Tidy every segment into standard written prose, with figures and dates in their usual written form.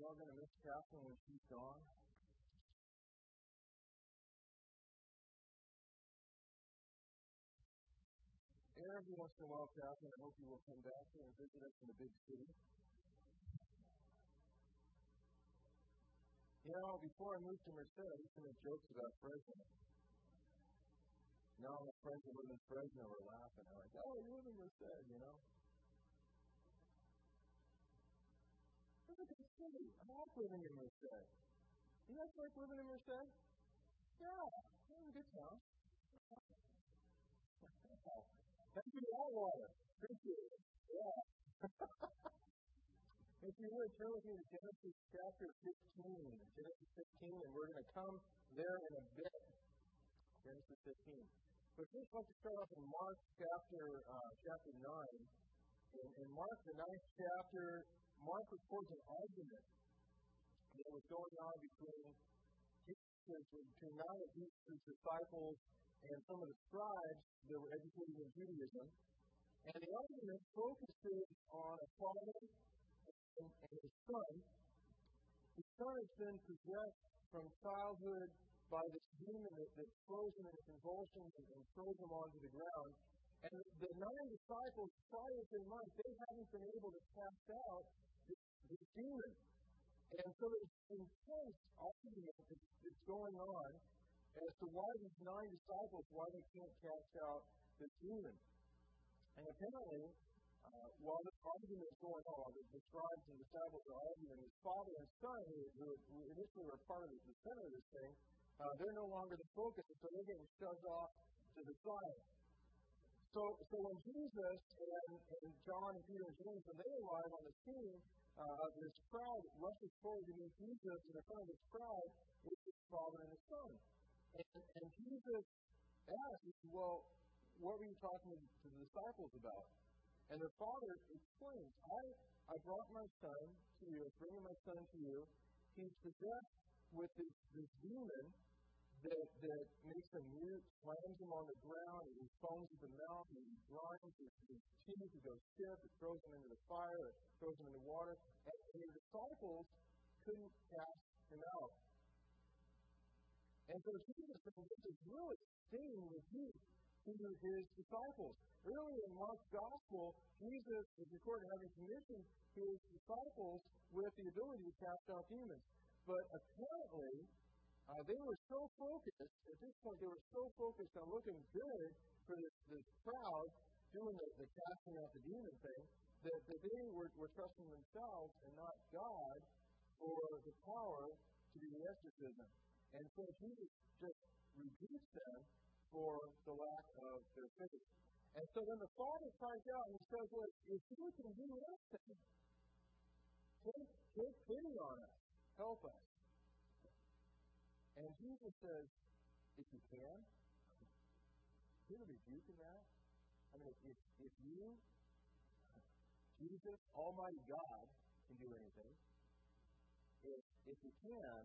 all going to miss Catherine when she's gone. Every once in a while, Catherine, I hope you will come back here and visit us in the big city. You know, before I moved to Merced, I used to make jokes about Fresno. Now my friends who live in Fresno are laughing. They're like, oh, you live in Merced, you know? It's a good city. I like living in Merced. You guys like living in Merced? Yeah, it's a good town. Thank you to Whitewater. Appreciate it. Yeah. If you would, turn with me to Genesis chapter 15. Genesis 15, and we're going to come there in a bit. Genesis 15. But first, let's start off in Mark chapter 9. In Mark, the 9th chapter, Mark records an argument that was going on between nine of Jesus' disciples and some of the scribes that were educated in Judaism. And the argument focuses on a father and his son. His son has been possessed from childhood by this demon that throws him into convulsions and throws him onto the ground. And the 9 disciples, try as they might, they haven't been able to cast out this demon. And so there's intense argument that's going on as to why these 9 disciples, why they can't cast out this demon. And apparently, while this argument is going on, the scribes and disciples are arguing, his father and son, who initially were part of the center of this thing, they're no longer the focus, and so they're getting shoved off to the side. So when Jesus and John and Peter and James, when they arrive on the scene of this crowd, rushes forward to meet Jesus in front of this crowd with his father and his son. And Jesus asks, well, what were you talking to the disciples about? And their father explains, I brought my son to you, bringing my son to you. He's possessed with this demon that makes him mute, slams him on the ground, he foams at the mouth, he grinds his teeth, he goes stiff, it throws him into the fire, it throws him into water. And the disciples couldn't cast him out. And so Jesus said, this is really stinging with you to his disciples. Earlier in Mark's Gospel, Jesus is recorded having commissioned his disciples with the ability to cast out demons. But apparently, they were so focused, at this point, they were so focused on looking good for this crowd, doing the casting out the demon thing, that they were trusting themselves and not God for the power to do the exorcism. And so Jesus just rebukes them for the lack of their faith. And so then the father cries out and he says, well, if you can do anything, take pity on us. Help us. And Jesus says, if you can, hear the rebuke in that? I mean, if you, Jesus, Almighty God, can do anything, if you can,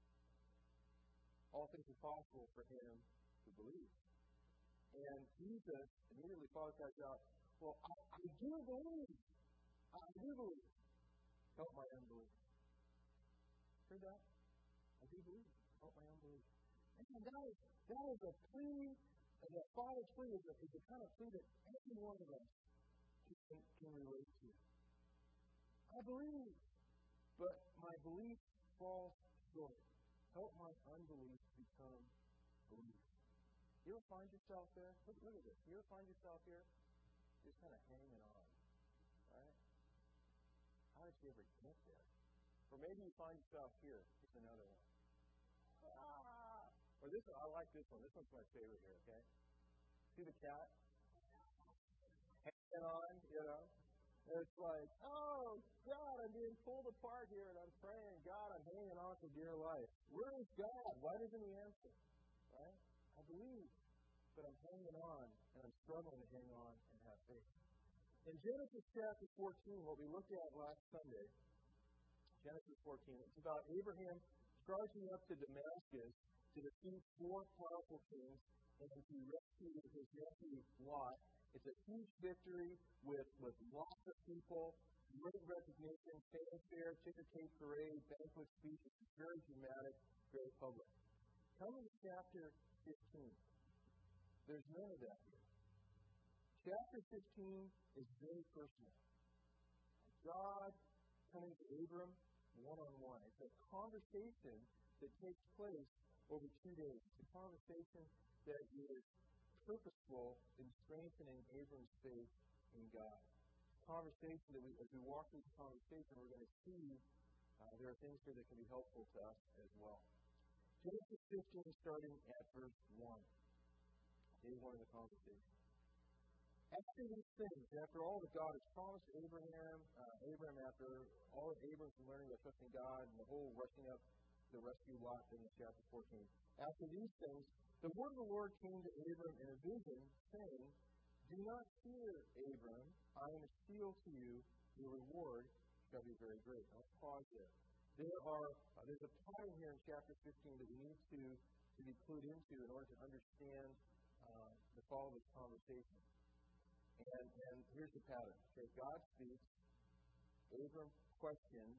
all things are possible for him to believe. And Jesus immediately father cries out, well, I do believe. I do believe. Help my unbelief. Heard that? I do believe. Help my unbelief. And that is a plea, and that father's plea is the kind of plea that every one of us can relate to. I believe, but my belief falls short. Help my unbelief become belief. You ever find yourself there? Look at this. You ever find yourself here just kind of hanging on, right? How did you ever get there? Or maybe you find yourself here. Here's another one. Or this one, I like this one. This one's my favorite here, okay? See the cat? Hanging on, you know? And it's like, oh, God, I'm being pulled apart here, and I'm praying, God, I'm hanging on for dear life. Where is God? Why doesn't he answer? Right? I believe, but I'm hanging on, and I'm struggling to hang on and have faith. In Genesis chapter 14, what we looked at last Sunday, Genesis 14, it's about Abraham charging up to Damascus to defeat 4 powerful kings and to rescue his nephew Lot. It's a huge victory with lots of people great recognition, fanfare, ticker tape parade, banquet speeches, very dramatic, very public. Coming to chapter 15, there's none of that here. Chapter 15 is very personal. God coming to Abram one-on-one. It's a conversation that takes place over 2 days. It's a conversation that is purposeful in strengthening Abram's faith in God. It's a conversation that as we walk through the conversation, we're going to see there are things here that can be helpful to us as well. Genesis 15, starting at verse 1. Day 1 of the conversation. After these things, after all that God has promised Abraham, after all of Abram's learning about trusting God and the whole rushing up the rescue lot in chapter 14. After these things, the word of the Lord came to Abram in a vision, saying, "Do not fear, Abram. I am a shield to you. Your reward shall be very great." I'll pause there. There's a pattern here in chapter 15 that we need to be clued into in order to understand the follow of this conversation. And here's the pattern. Okay, God speaks, Abram questions,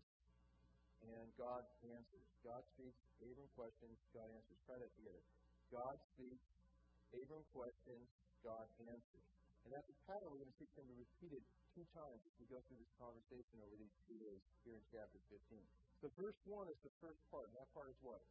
and God answers. God speaks, Abram questions, God answers. Try that together. God speaks, Abram questions, God answers. And that's a pattern we're going to see him to repeat it 2 times as we go through this conversation over these 2 days here in chapter 15. So verse 1 is the first part. And that part is what?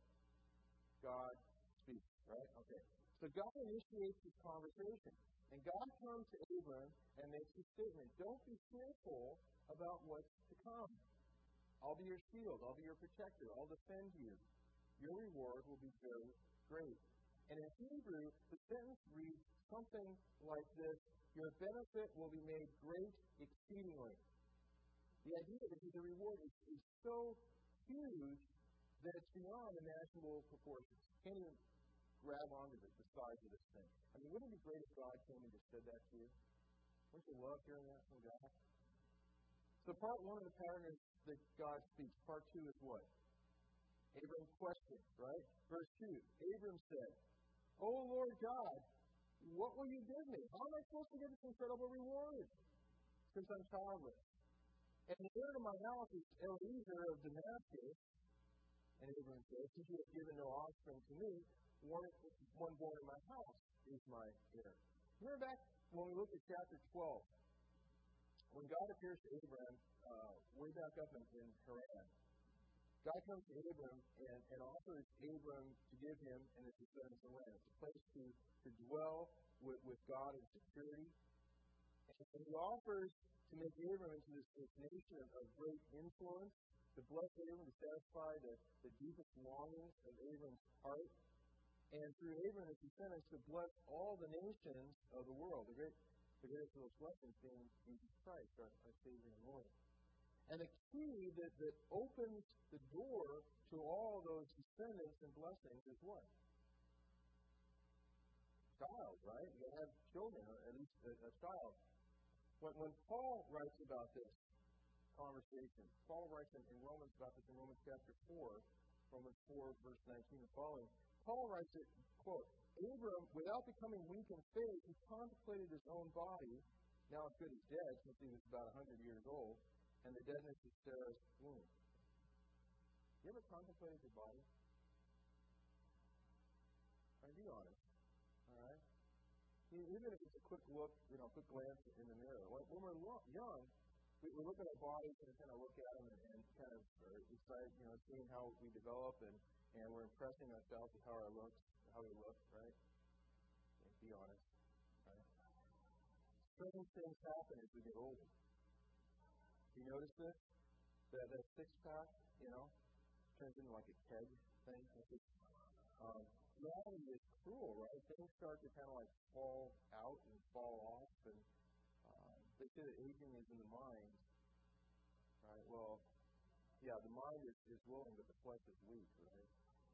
God speaks, right? Okay. So God initiates this conversation. And God comes to Abram and makes a statement. Don't be fearful about what's to come. I'll be your shield. I'll be your protector. I'll defend you. Your reward will be very great. And in Hebrew, the sentence reads something like this: your benefit will be made great exceedingly. The idea is that the reward is so huge that it's beyond imaginable proportions. Can't even grab onto the size of this thing. I mean, wouldn't it be great if God came and just said that to you? Wouldn't you love hearing that from God? So part 1 of the pattern is that God speaks. Part 2 is what? Abram questioned, right? Verse 2, Abram said, "O Lord God, what will you give me? How am I supposed to get this incredible reward since I'm childless? And the heir to my house is Eliezer of Damascus." And Abram said, "Since you have given no offspring to me, one born in my house is my heir." Remember back when we looked at chapter 12, when God appears to Abram way back up in Haran. God comes to Abram and offers Abram to give him and his descendants a land. It's a place to dwell with God in security. And he offers to make Abram into this nation of great influence, to bless Abram, to satisfy the deepest longings of Abram's heart. And through Abram and his descendants to bless all the nations of the world. The greatest of those blessings being Jesus Christ, our Savior and Lord. And the key that opens the door to all those descendants and blessings is what? Child, right? You have children, or at least a child. When Paul writes about this conversation, Paul writes in Romans about this in Romans chapter 4, Romans 4, verse 19 and following. Paul writes it, quote, "Abram, without becoming weak in faith, he contemplated his own body, now as good as dead, since he was about 100 years old, and the deadness of Sarah's womb." You ever contemplated your body? Be honest. All right? Even if it's a quick look, a quick glance in the mirror. When we're young, we look at our bodies and kind of look at them and kind of are excited, seeing how we develop and we're impressing ourselves with how we look, right? Be honest. Right? Certain things happen as we get older. You notice this? That six-pack, turns into like a keg thing. Reality is cruel, right? Things start to kind of like fall out and fall off, and they say that aging is in the mind, right? Well, yeah, the mind is willing, but the flesh is weak, right?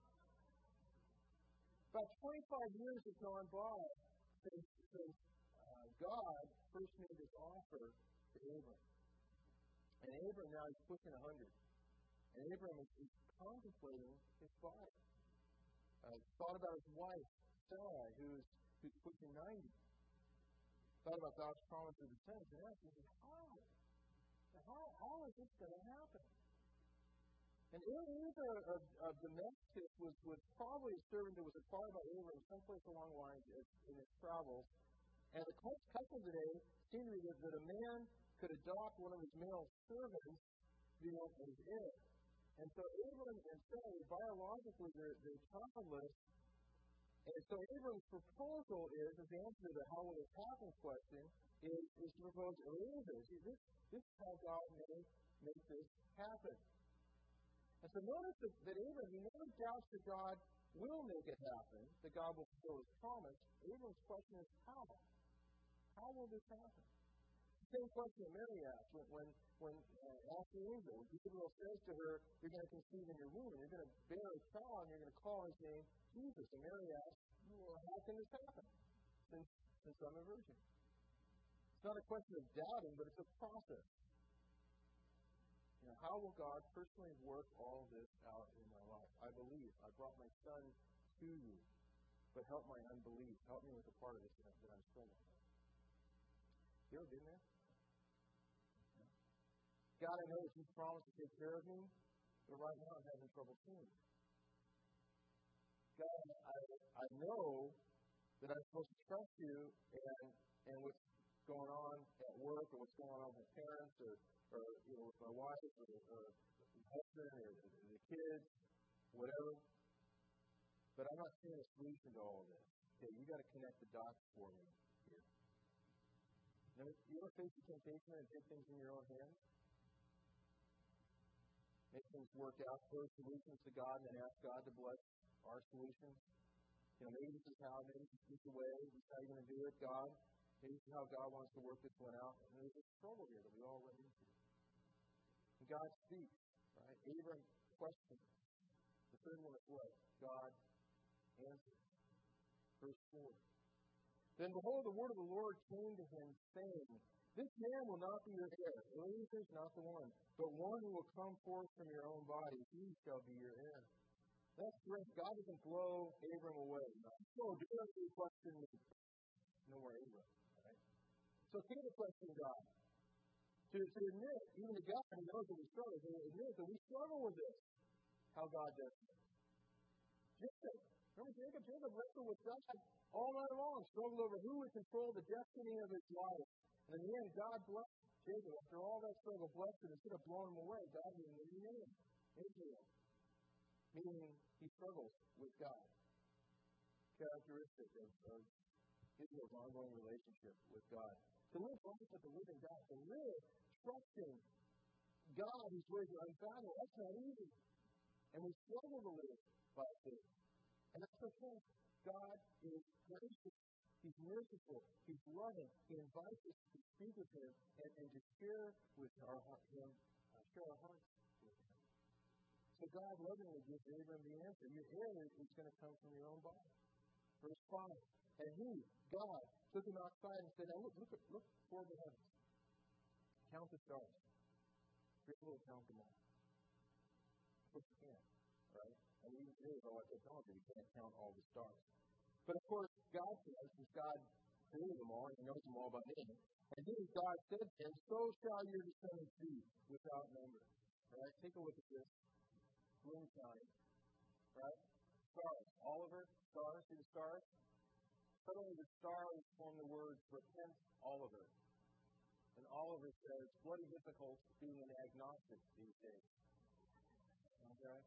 About 25 years have gone by since God first made this offer to Abram. And Abram now is pushing 100. And Abram is contemplating his body. Thought about his wife, Sarai, who's pushing 90. Thought about God's promise to the descendants. And asked him, how? how is this going to happen? And Eliezer of Damascus was probably a servant that was acquired by Abram someplace along the lines in his travels. And the custom today seemed to be that a man could adopt one of his male servants to be his heir. And so Abram and Sarah, biologically, they're childless. And so Abram's proposal is, as the answer to the how will this happen question, is to propose Eliezer. See, this is how God may make this happen. And so notice that Abram, he never doubts that God will make it happen, that God will fulfill his promise. Abram's question is how? How will this happen? The same question that Mary asked when asked the angel. Gabriel says to her, you're going to conceive in your womb, and you're going to bear a child, and you're going to call his name Jesus. And Mary asked, well, how can this happen since I'm a virgin? It's not a question of doubting, but it's a process. How will God personally work all this out in my life? I believe. I brought my son to you, but help my unbelief. Help me with the part of this that I'm struggling with. You ever been there? God, I know that you promised to take care of me, but right now I'm having trouble seeing. God, I know that I'm supposed to trust you and what's going on at work or what's going on with my parents or with my wife or my husband or the kids, whatever. But I'm not seeing a solution to all of this. Okay, you got to connect the dots for me here. You ever face the temptation and take things in your own hands? Make things work out, throw solutions to God, and then ask God to bless our solutions. Maybe this is how, maybe this is the way, this is how you're going to do it, God. Maybe this is how God wants to work this one out. And there's a struggle here that we all run into. And God speaks, right? Abram questions. The third one is what? God answers. Verse 4. Then behold, the word of the Lord came to him, saying, this man will not be your heir. Eliezer is not the one, but one who will come forth from your own body, he shall be your heir. That's great. God doesn't blow Abram away. So do you question me? No more Abram. Right? So take the question of God. To admit, even to God, he knows that we struggle. To admit that we struggle with this. How God does it. Jacob. Remember Jacob? Jacob wrestled with God all night long. Struggled over who would control the destiny of his life. And in the end, God blessed Jacob. After all that struggle, blessed him. Instead of blowing him away, God gave him a new name. Israel. Meaning he struggles with God. Characteristic of Israel's ongoing relationship with God. To live life with the living God, to live trusting God whose ways are unfathomable, that's not easy. And we struggle to live by faith. And that's okay. God is gracious. He's merciful. He's loving. He invites us to speak with him and to share with our hearts with him. So God lovingly gives Abram the answer. Your heir is going to come from your own body. Verse 5. And he, God, took him outside and said, now look toward the heavens. Count the stars. Be able to count them all. Of course you can't, right? I mean, even today with all that technology, we can't count all the stars. But of course, God says, since God created them all, and he knows them all by name, and then God said to him, so shall your descendants be without number. Right? Take a look at this. Bloom County. Right? Stars. Oliver, stars. See the stars? Suddenly the stars form the words repent, Oliver. And Oliver says, bloody difficult being an agnostic these days. Okay?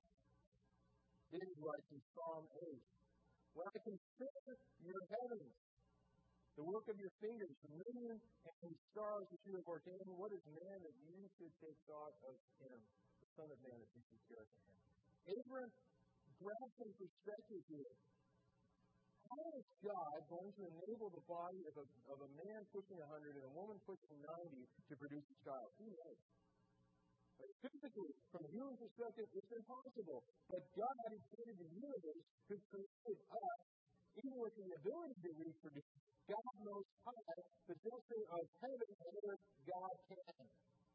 David writes in Psalm 8, when I consider your heavens, the work of your fingers, the moon and the stars that you have ordained, what is man that you should take thought of him? The Son of Man that you should care for him. Abram grabs some perspective here. How is God going to enable the body of a man pushing 100 and a woman pushing 90 to produce a child? Who knows? But physically, from a human perspective, it's impossible. But God, who created the universe, who created us, even with the ability to reproduce, God knows high, the possessor of heaven and earth, God can.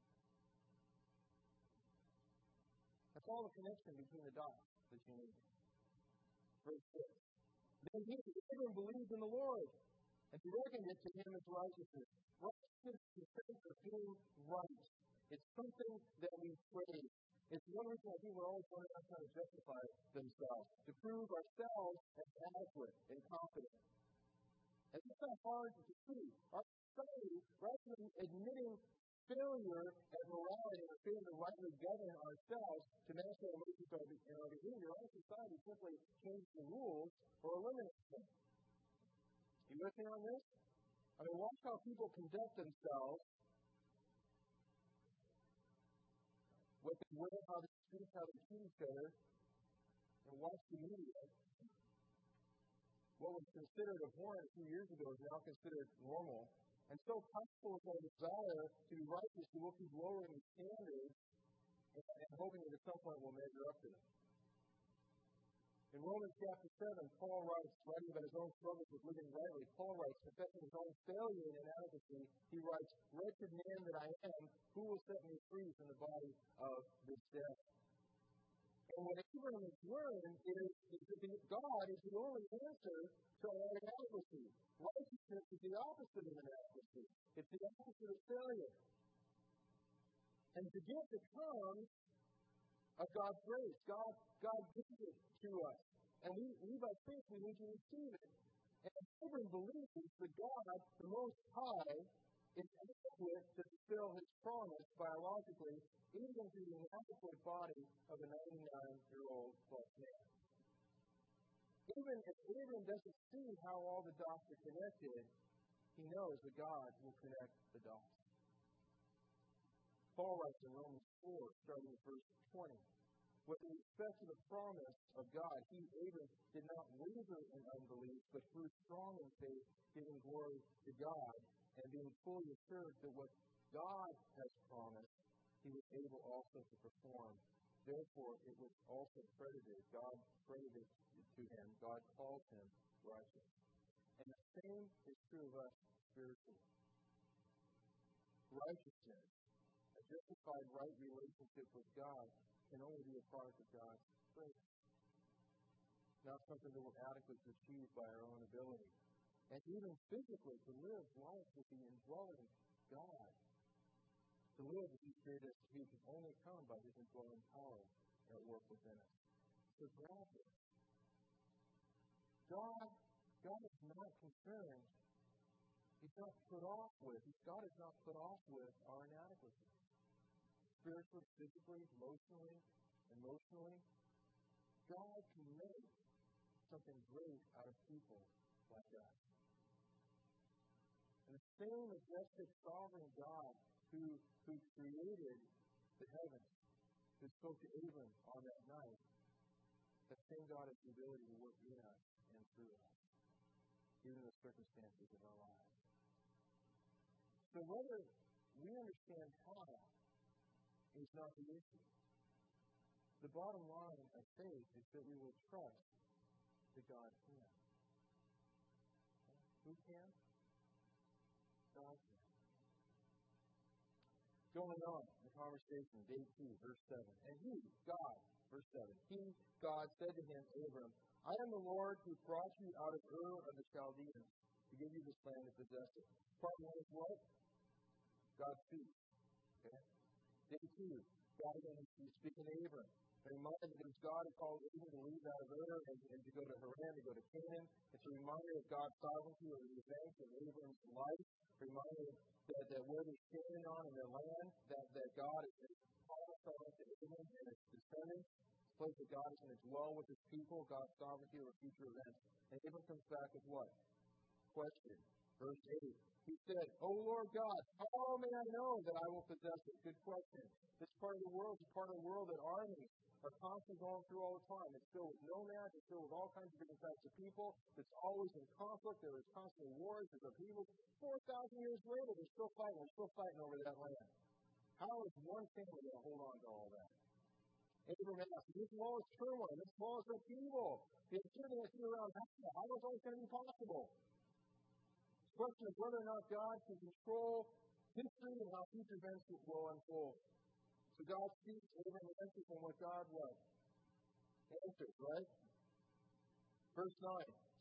That's all the connection between the dots that you need. Verse 6. Then Abram believed in the Lord, and he reckoned it to him as righteousness. Righteousness is the sense of being right. It's something that we crave. It's one reason why people are always running around trying to justify themselves, to prove ourselves as adequate and competent. And it's not hard to see. Our society, rather than admitting failure at morality or failing to rightly govern ourselves to master our emotions and our behavior, our society simply changes the rules or eliminates them. You with me on this? I mean, watch how people conduct themselves, what they wear, how they speak, how they treat each other, and watch the media. What was considered abhorrent a few years ago is now considered normal. And so powerful is our desire to be righteous that we'll keep lowering the standards and hoping that at some point we'll measure up to them. In Romans chapter 7, Paul writes, writing about his own struggles with living rightly, Paul writes, confessing his own failure and inadequacy, he writes, "Wretched man that I am, who will set me free from the body of this death?" And what Abraham has learned is that God is the only answer to our inadequacy. Righteousness is the opposite of inadequacy. It's the opposite of failure. And the gift that comes of God's grace, God gives it to us. And we by faith, we need to receive it. And Abraham believes that God, the Most High, is adequate to fulfill His promise biologically, even through the inadequate body of a 99-year-old plus man. Even if Abraham doesn't see how all the dots are connected, he knows that God will connect the dots. Paul writes in Romans 4, starting with verse 20, "With respect to the promise of God, he, Abraham, did not waver in unbelief, but grew strong in faith, giving glory to God, and being fully assured that what God has promised, he was able also to perform. Therefore, it was also credited. God credited to him. God calls him righteous." And the same is true of us spiritually. Righteousness, a justified right relationship with God, can only be a product of God's grace. Not something that we're adequate to achieve by our own ability. And even physically, to live life with the indwelling God, to live as He created us to be, can only come by His indwelling power at work within us. So grab it. God is not concerned. He's not put off with. God is not put off with our inadequacy. Spiritually, physically, emotionally, God can make something great out of people like us. And the same majestic sovereign God who created the heavens, who spoke to Abram on that night, that same God has the ability to work in us and through us, even in the circumstances of our lives. So whether we understand how is not the issue. The bottom line of faith is that we will trust that God can. Who can? God can. Going on, the conversation, day 2, verse 7. And he, God, verse 7, he, God, said to him, Abram, "I am the Lord who brought you out of Ur of the Chaldeans to give you this land to possess it." Part 1 is what? God speaks. Okay? Day 2, God again is speaking to Abram. A reminder that it's God who called Abram to leave out of Ur and to go to Haran, to go to Canaan. It's a reminder of God's sovereignty over the events of Abram's life. A reminder that where they're standing on in their land, that God is promised to Abram and his descendants. It's a place that God is going to dwell with his people, God's sovereignty over future events. And Abram comes back with what? Question. Verse 8. He said, "O Lord God, how may I know that I will possess it?" Good question. This part of the world is a part of the world that armies are constantly going through all the time. It's filled with nomads. It's filled with all kinds of different types of people. It's always in conflict. There is constantly wars. There's upheavals. 4,000 years later, they're still fighting. We're still fighting over that land. How is one family going to hold on to all that? Abram asked, "This wall is turmoil. This wall is upheaval. The activity I see around how is all going to be possible?" The question of whether or not God can control history and how future events will unfold. So God speaks, Abram answers, and what God was. Answers, right? Verse 9.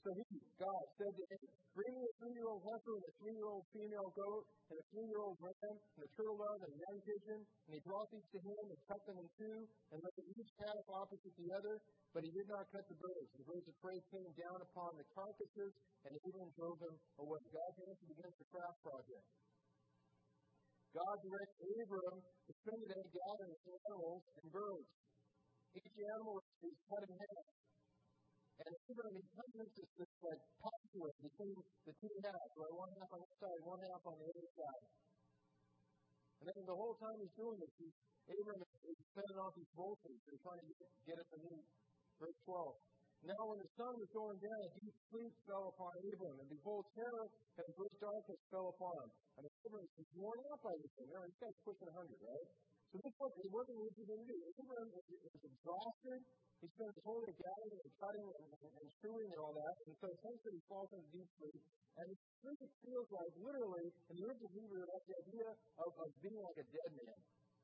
So God said to him, bring me a 3-year-old heifer and a 3-year-old female goat and a 3-year-old ram and a turtle dove and a young pigeon. And he brought these to him and cut them in two and let them each pass opposite the other. But he did not cut the birds. The birds of prey came down upon the carcasses and Abram drove them away. God's answer begins the craft project. God directs Abram to spend the day gathering animals and birds. Each animal is cut in half. And Abram becomes this like pathway between the two halves, right? One half on this side, one half on the other side. And then the whole time he's doing this, Abram is setting off these vultures and trying to get at the meat. Verse 12. Now when the sun was going down, a deep sleep fell upon Abram, and behold, terror and great darkness fell upon him. I mean, Abram is worn out by this thing. This guy's pushing 100, right? So this wasn't easy to do. Abram is exhausted. He spends his whole day gathering and cutting and chewing and all that. And so essentially he falls into deep sleep. And it really feels like, literally, in the original Hebrew, that's the idea of being like a dead man.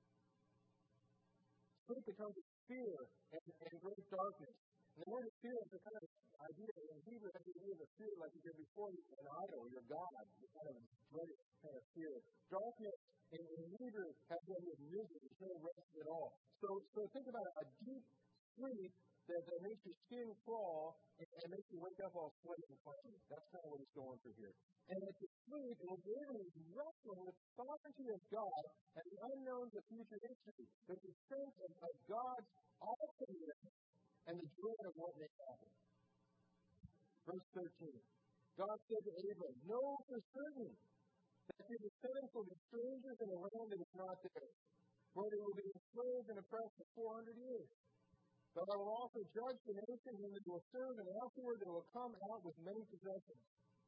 Sleep becomes fear and great darkness. And the word fear is the kind of idea in Hebrew, that's the idea of a fear like you did before an idol, your God, the kind of dreaded kind of fear. Darkness in Hebrew has the idea of misery, there's no rest at all. So think about a deep sleep that makes your skin crawl and makes you wake up all sweaty and funky. That's kind of what he's going through here. And it's a sleep, and it's literally wrestling with the sovereignty of God and the unknowns of future history. There's a sense of God's awesomeness and the dread of what may happen. Verse 13. God said to Abram, know for certain that your descendants will be strangers in a land that is not theirs, where they will be enslaved and oppressed for 400 years. But I will also judge the nation whom they will serve, and afterward they will come out with many possessions.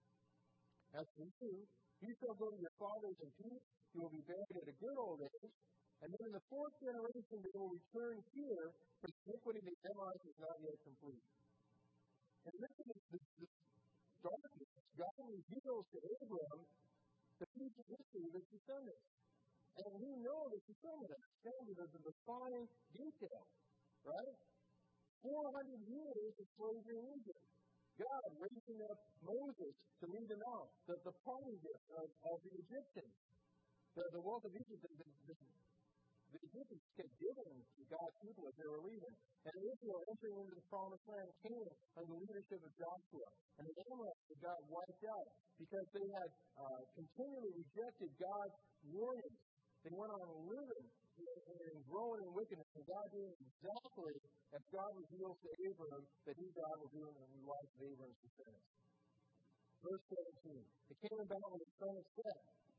As for you shall go to your fathers in peace, you will be buried at a good old age, and then in the 4th generation they will return here, for the iniquity of the Amorites is not yet complete. And this is this darkness. God reveals to Abram the future history of his descendants. And we know this descendant understands the fine detail, right? 400 years of slavery in Egypt. God raising up Moses to lead them out. The parting gift of the Egyptians. The wealth of Egypt, the Egyptians kept giving to God's people as they were leaving. And Israel entering into the promised land came under the leadership of Joshua. And the Amorites got wiped out because they had continually rejected God's warnings. They went on living and growing in wickedness, and God doing exactly as God reveals to Abram that God will do in the life of Abram's descendants. Verse 17. It came about when the sun was set.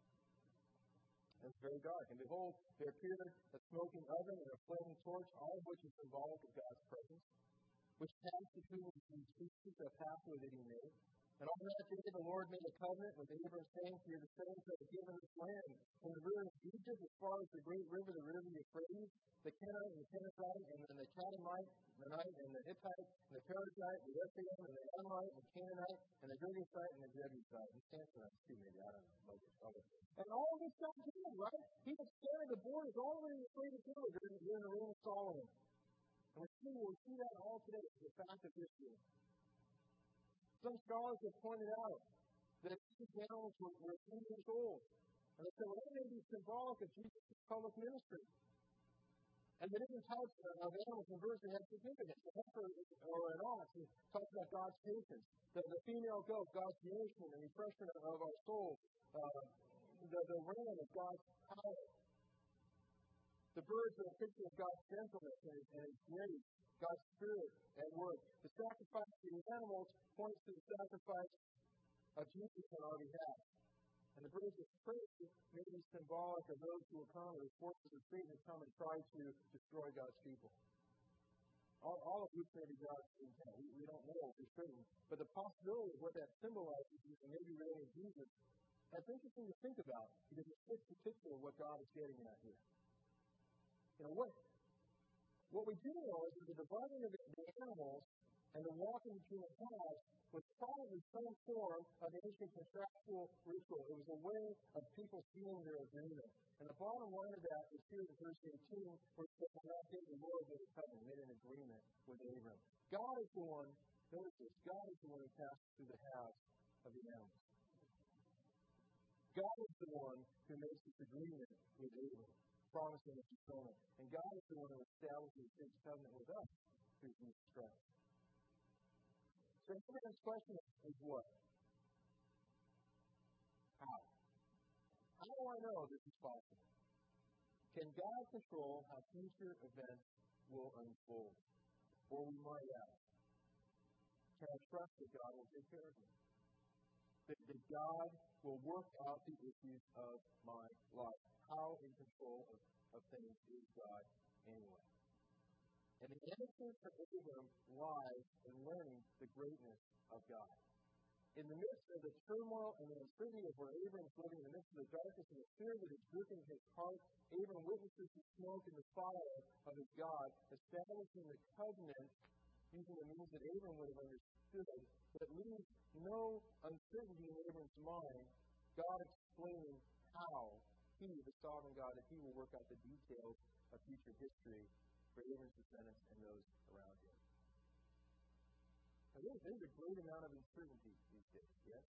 It was very dark. And behold, there appeared a smoking oven and a flaming torch, all of which is symbolic of God's presence, which passed between these pieces of pathway that he made. And on that day the Lord made a covenant with Abram, saying, to your descendants I have given this land, from the river of Egypt as far as the great river, the river Euphrates, the Kenite and the Kenizzite, and then the Canaanite, and the Hittite, and the Perizzite, the Rephaim, and the Amorite, and the Canaanite, and the Girgashite, and the Jebusite. And Samsonite, too, maybe, I don't know. And all this God did, right? He extended the borders all the way to the Euphrates River during the reign of Solomon. And we see that all today as a fact of history. Some scholars have pointed out that these animals were 3 years old. And they said, well, that may be symbolic of Jesus' public ministry. And the different types of animals in verse have significance. The heifer or an ox talks about God's patience. The female goat, God's nourishment and refreshment of our souls. The ram is God's power. The birds are a picture of God's gentleness and His grace, God's Spirit at work. The sacrifice of the animals points to the sacrifice of Jesus on our behalf. And the birds of prey may be symbolic of those who will come, or the forces of Satan come and try to destroy God's people. All of which may be God's intent. We don't know for certain. But the possibility of what that symbolizes is maybe relating to Jesus. That's interesting to think about, because it fits the picture of what God is getting at here. You know, what we do know is that the dividing of the animals and the walking between the paths was probably some form of ancient contractual ritual. It was a way of people sealing their agreement. And the bottom line of that is here in verse 18, where it says, on that day the Lord made a covenant, made an agreement with Abram. God is the one Notice this. God is the one who passes through the halves of the animals. God is the one who makes this agreement with Abram, promising his fulfillment. And God is the one who establishes his covenant with us through Jesus Christ. So Abraham's question is what? How? How do I know this is possible? Can God control how future events will unfold? Or we might ask, can I trust that God will take care of me? That God will work out the issues of my life? How in control of things is God anyway? And the answer for Abram lies in learning the greatness of God. In the midst of the turmoil and the uncertainty of where Abram is living, in the midst of the darkness and the fear that is gripping his heart, Abram witnesses the smoke and the fire of his God, establishing the covenant using the means that Abram would have understood, that leaves no uncertainty in Abram's mind. God explaining how he, the sovereign God, that he will work out the details of future history for Abram's descendants and those around him. Now, there's a great amount of uncertainty these days, yes?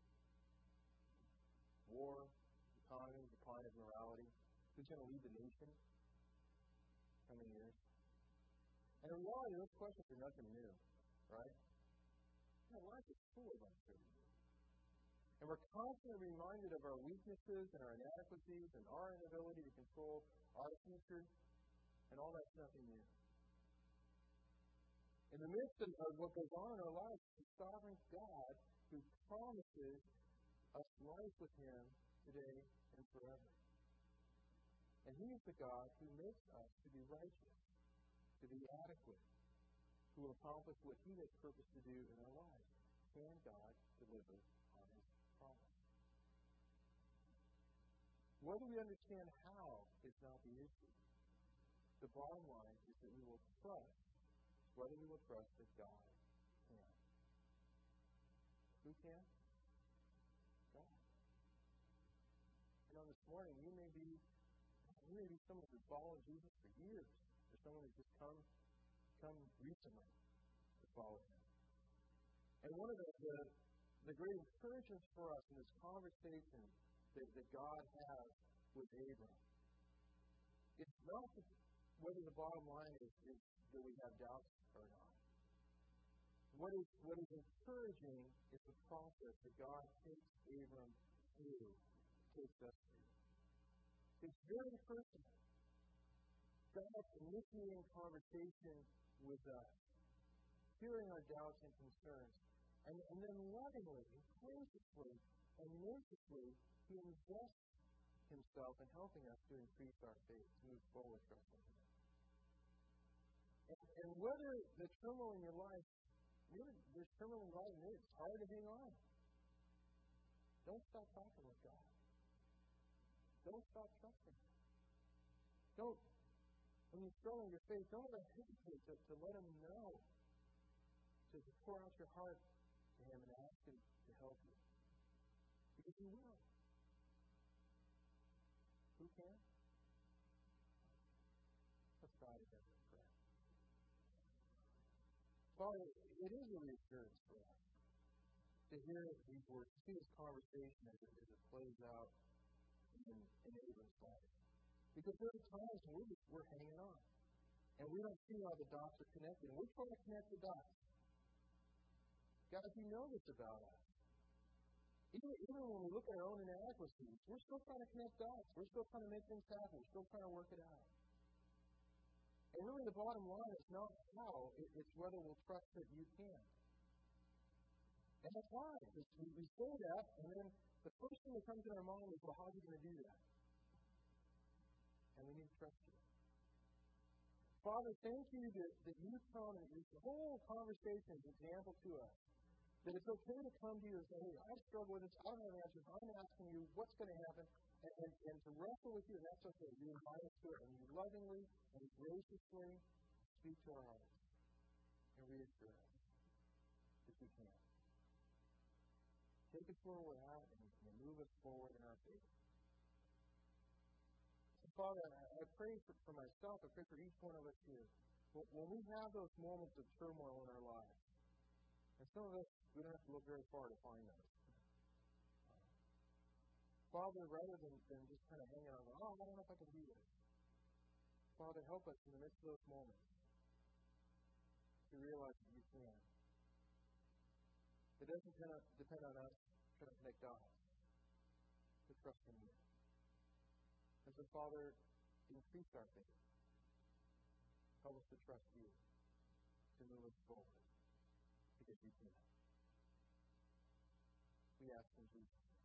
War, economy, decline of morality. Who's going to lead the nation in coming years? And in reality, those questions are nothing new, right? Life is full of uncertainty. And we're constantly reminded of our weaknesses and our inadequacies and our inability to control our future, and all that's nothing new. In the midst of what goes on in our lives, the sovereign God who promises us life with Him today and forever. And He is the God who makes us to be righteous, to be adequate, who will accomplish what He has purposed to do in our lives. Can God deliver on His promise? Whether we understand how is not the issue. The bottom line is that we will trust, whether we will trust that God can. Who can? God. This morning you may be someone who's followed Jesus for years, or someone who's just come recently to follow Him. And one of the great encouragements for us in this conversation that God has with Abram, it's not whether the bottom line is that we have doubts or not. What is encouraging is the process that God takes Abram through, takes us through. It's very personal. God initiating conversation with us, hearing our doubts and concerns, and then lovingly, graciously, and mercifully, He invests Himself in helping us to increase our faith, to move forward trusting Him. And whether the turmoil in your life, maybe there's turmoil in your life, maybe it's hard to hang on. Don't stop talking with God. Don't stop trusting Him. When you're strong in your faith, don't ever hesitate to let Him know, to pour out your heart to Him and ask Him to help you. Because He will. Who can? Let's bow together and pray. Father, it is a reassurance for us to hear these words, to see this conversation as it plays out in Abram's life. Because there are times when we're hanging on. And we don't see how the dots are connected. And we're trying to connect the dots. God, you know this about us. Even when we look at our own inadequacies, we're still trying to connect dots. We're still trying to make things happen. We're still trying to work it out. And really the bottom line is not how, it's whether we'll trust that you can. And that's hard. We say that, and then the first thing that comes in our mind is, well, how are you going to do that? And we need to trust you. Father, thank you that you come and this whole conversation is an example to us. That it's okay to come to you and say, hey, I struggle with this, I don't have answers, I'm asking you what's going to happen, and to wrestle with you, and that's okay. You invite us to it, and you lovingly and graciously speak to our hearts and reassure us that you can. Take us where we're at and move us forward in our faith. Father, I pray for myself, I pray for each one of us here. When we have those moments of turmoil in our lives, And some of us, we don't have to look very far to find those. Father, rather than just kind of hanging on, I don't know if I can do this. Father, help us in the midst of those moments to realize that you can. It doesn't depend on us trying to connect dots, to trust in you. And so, Father, increase our faith. Help us to trust you, to move us forward, because you can. We ask in Jesus' name.